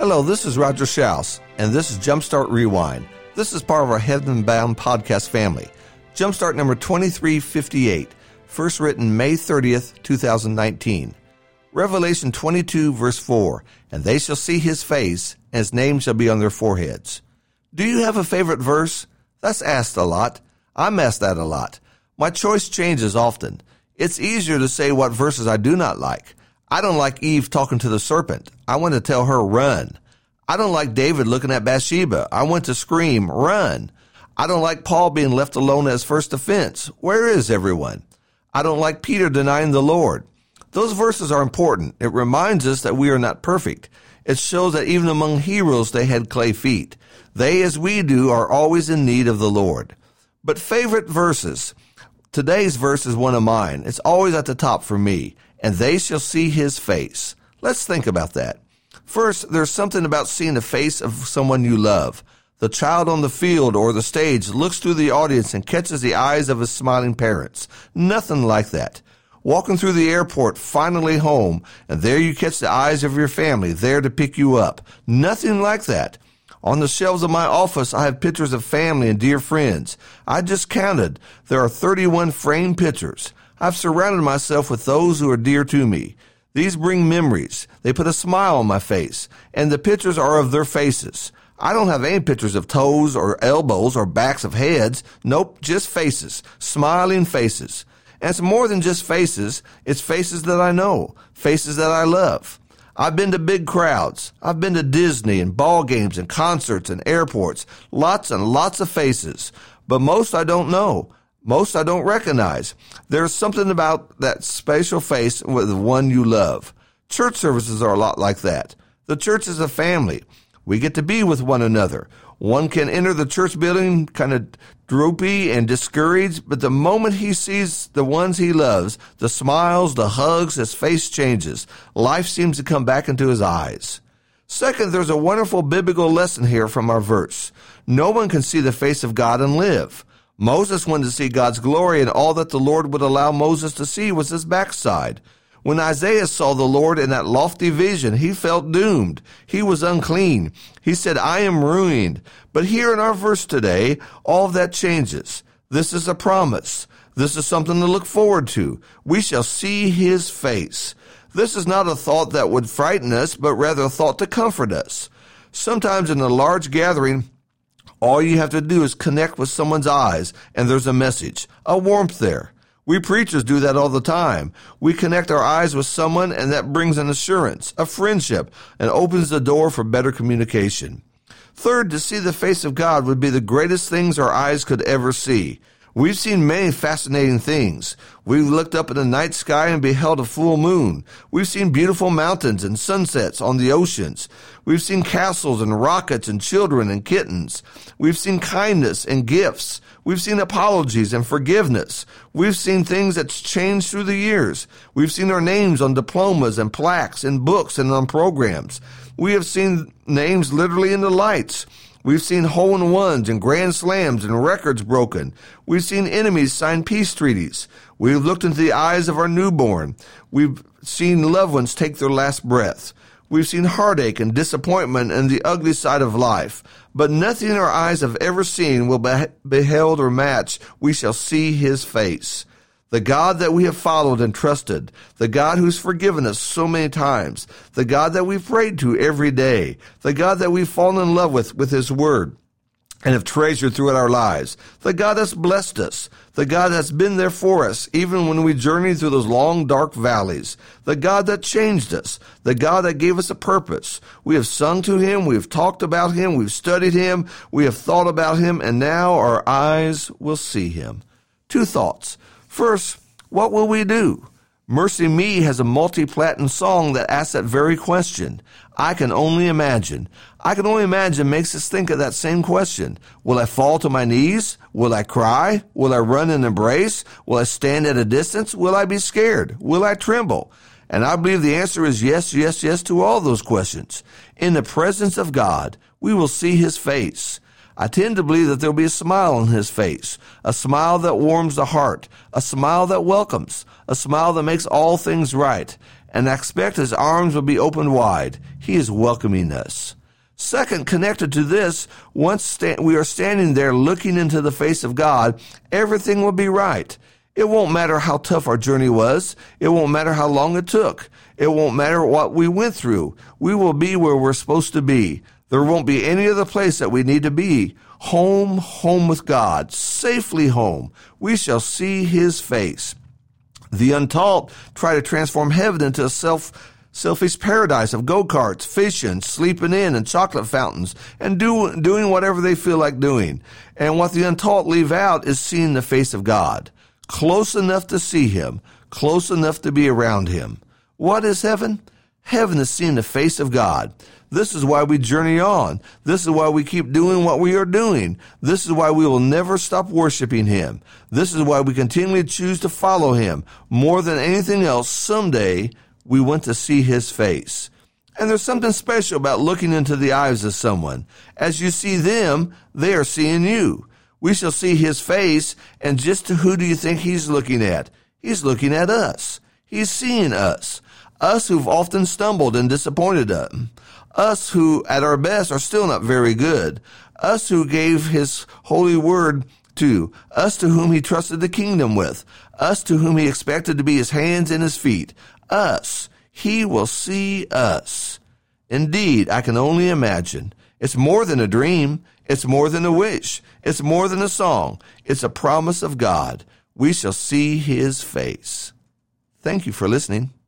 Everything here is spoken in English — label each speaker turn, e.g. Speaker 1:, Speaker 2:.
Speaker 1: Hello, this is Roger Schaus, and this is Jumpstart Rewind. This is part of our Heaven Bound podcast family. Jumpstart number 2358, first written May 30th, 2019. Revelation 22, verse 4, and they shall see his face, and his name shall be on their foreheads. Do you have a favorite verse? That's asked a lot. I'm asked that a lot. My choice changes often. It's easier to say what verses I do not like. I don't like Eve talking to the serpent. I want to tell her, run. I don't like David looking at Bathsheba. I want to scream, run. I don't like Paul being left alone as first offense. Where is everyone? I don't like Peter denying the Lord. Those verses are important. It reminds us that we are not perfect. It shows that even among heroes, they had clay feet. They, as we do, are always in need of the Lord. But favorite verses. Today's verse is one of mine. It's always at the top for me. And they shall see his face. Let's think about that. First, there's something about seeing the face of someone you love. The child on the field or the stage looks through the audience and catches the eyes of his smiling parents. Nothing like that. Walking through the airport, finally home, and there you catch the eyes of your family there to pick you up. Nothing like that. On the shelves of my office, I have pictures of family and dear friends. I just counted. There are 31 framed pictures. I've surrounded myself with those who are dear to me. These bring memories. They put a smile on my face, and the pictures are of their faces. I don't have any pictures of toes or elbows or backs of heads. Nope, just faces, smiling faces. And it's more than just faces. It's faces that I know, faces that I love. I've been to big crowds. I've been to Disney and ball games and concerts and airports. Lots and lots of faces. But most I don't know. Most I don't recognize. There's something about that special face with the one you love. Church services are a lot like that. The church is a family. We get to be with one another. One can enter the church building kind of droopy and discouraged, but the moment he sees the ones he loves, the smiles, the hugs, his face changes. Life seems to come back into his eyes. Second, there's a wonderful biblical lesson here from our verse. No one can see the face of God and live. Moses wanted to see God's glory, and all that the Lord would allow Moses to see was his backside. When Isaiah saw the Lord in that lofty vision, he felt doomed. He was unclean. He said, I am ruined. But here in our verse today, all of that changes. This is a promise. This is something to look forward to. We shall see his face. This is not a thought that would frighten us, but rather a thought to comfort us. Sometimes in a large gathering, all you have to do is connect with someone's eyes, and there's a message, a warmth there. We preachers do that all the time. We connect our eyes with someone, and that brings an assurance, a friendship, and opens the door for better communication. Third, to see the face of God would be the greatest things our eyes could ever see. We've seen many fascinating things. We've looked up in the night sky and beheld a full moon. We've seen beautiful mountains and sunsets on the oceans. We've seen castles and rockets and children and kittens. We've seen kindness and gifts. We've seen apologies and forgiveness. We've seen things that's changed through the years. We've seen our names on diplomas and plaques and books and on programs. We have seen names literally in the lights. We've seen hole-in-ones and grand slams and records broken. We've seen enemies sign peace treaties. We've looked into the eyes of our newborn. We've seen loved ones take their last breath. We've seen heartache and disappointment and the ugly side of life. But nothing our eyes have ever seen will be beheld or match. We shall see his face. The God that we have followed and trusted, the God who's forgiven us so many times, the God that we've prayed to every day, the God that we've fallen in love with his word and have treasured throughout our lives, the God that's blessed us, the God that's been there for us even when we journeyed through those long, dark valleys, the God that changed us, the God that gave us a purpose. We have sung to him, we have talked about him, we've studied him, we have thought about him, and now our eyes will see him. Two thoughts. First, what will we do? Mercy Me has a multi-platinum song that asks that very question. I can only imagine. I can only imagine makes us think of that same question. Will I fall to my knees? Will I cry? Will I run and embrace? Will I stand at a distance? Will I be scared? Will I tremble? And I believe the answer is yes, yes, yes to all those questions. In the presence of God, we will see his face. I tend to believe that there'll be a smile on his face, a smile that warms the heart, a smile that welcomes, a smile that makes all things right. And I expect his arms will be opened wide. He is welcoming us. Second, connected to this, once we are standing there looking into the face of God, everything will be right. It won't matter how tough our journey was. It won't matter how long it took. It won't matter what we went through. We will be where we're supposed to be. There won't be any other place that we need to be. Home with God, safely home. We shall see his face. The untaught try to transform heaven into a selfish paradise of go-karts, fishing, sleeping in, and chocolate fountains, and doing whatever they feel like doing. And what the untaught leave out is seeing the face of God. Close enough to see him, close enough to be around him. What is heaven? Heaven is seeing the face of God. This is why we journey on. This is why we keep doing what we are doing. This is why we will never stop worshiping him. This is why we continually choose to follow him. More than anything else, someday we want to see his face. And there's something special about looking into the eyes of someone. As you see them, they are seeing you. We shall see his face, and just who do you think he's looking at? He's looking at us. He's seeing us. Us who've often stumbled and disappointed him. Us who, at our best, are still not very good. Us who gave his holy word to. Us to whom he trusted the kingdom with. Us to whom he expected to be his hands and his feet. Us. He will see us. Indeed, I can only imagine. It's more than a dream. It's more than a wish. It's more than a song. It's a promise of God. We shall see his face. Thank you for listening.